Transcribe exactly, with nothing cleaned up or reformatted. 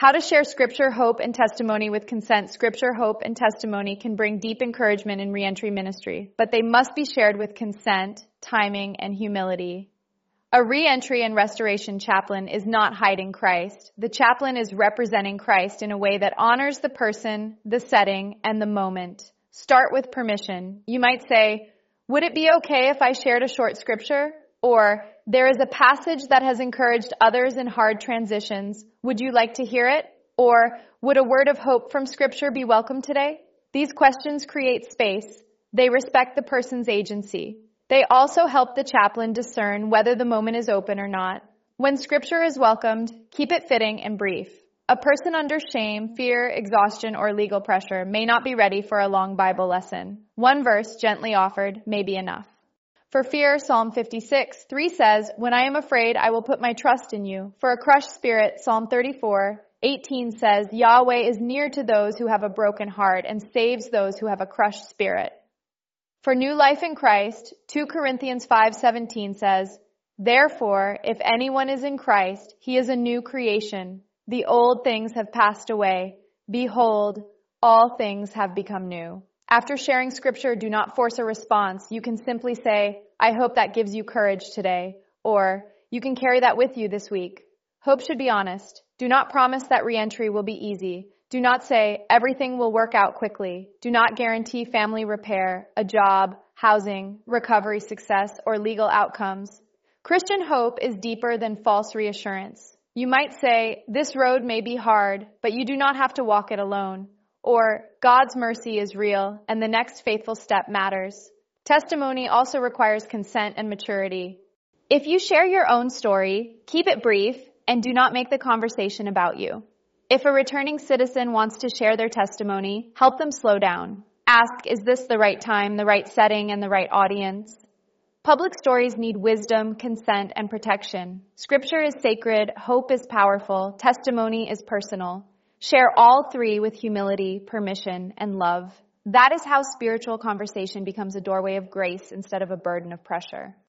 How to share scripture, hope, and testimony with consent. Scripture, hope, and testimony can bring deep encouragement in reentry ministry, but they must be shared with consent, timing, and humility. A reentry and restoration chaplain is not hiding Christ. The chaplain is representing Christ in a way that honors the person, the setting, and the moment. Start with permission. You might say, would it be okay if I shared a short scripture? Or, there is a passage that has encouraged others in hard transitions. Would you like to hear it? Or, would a word of hope from Scripture be welcome today? These questions create space. They respect the person's agency. They also help the chaplain discern whether the moment is open or not. When Scripture is welcomed, keep it fitting and brief. A person under shame, fear, exhaustion, or legal pressure may not be ready for a long Bible lesson. One verse, gently offered, may be enough. For fear, Psalm fifty-six, three says, when I am afraid, I will put my trust in you. For a crushed spirit, Psalm thirty-four, eighteen says, Yahweh is near to those who have a broken heart and saves those who have a crushed spirit. For new life in Christ, two Corinthians five seventeen says, therefore, if anyone is in Christ, he is a new creation. The old things have passed away. Behold, all things have become new. After sharing scripture, do not force a response. You can simply say, I hope that gives you courage today. Or, you can carry that with you this week. Hope should be honest. Do not promise that reentry will be easy. Do not say, everything will work out quickly. Do not guarantee family repair, a job, housing, recovery success, or legal outcomes. Christian hope is deeper than false reassurance. You might say, this road may be hard, but you do not have to walk it alone. Or, God's mercy is real, and the next faithful step matters. Testimony also requires consent and maturity. If you share your own story, keep it brief, and do not make the conversation about you. If a returning citizen wants to share their testimony, help them slow down. Ask, is this the right time, the right setting, and the right audience? Public stories need wisdom, consent, and protection. Scripture is sacred, hope is powerful, testimony is personal. Share all three with humility, permission, and love. That is how spiritual conversation becomes a doorway of grace instead of a burden of pressure.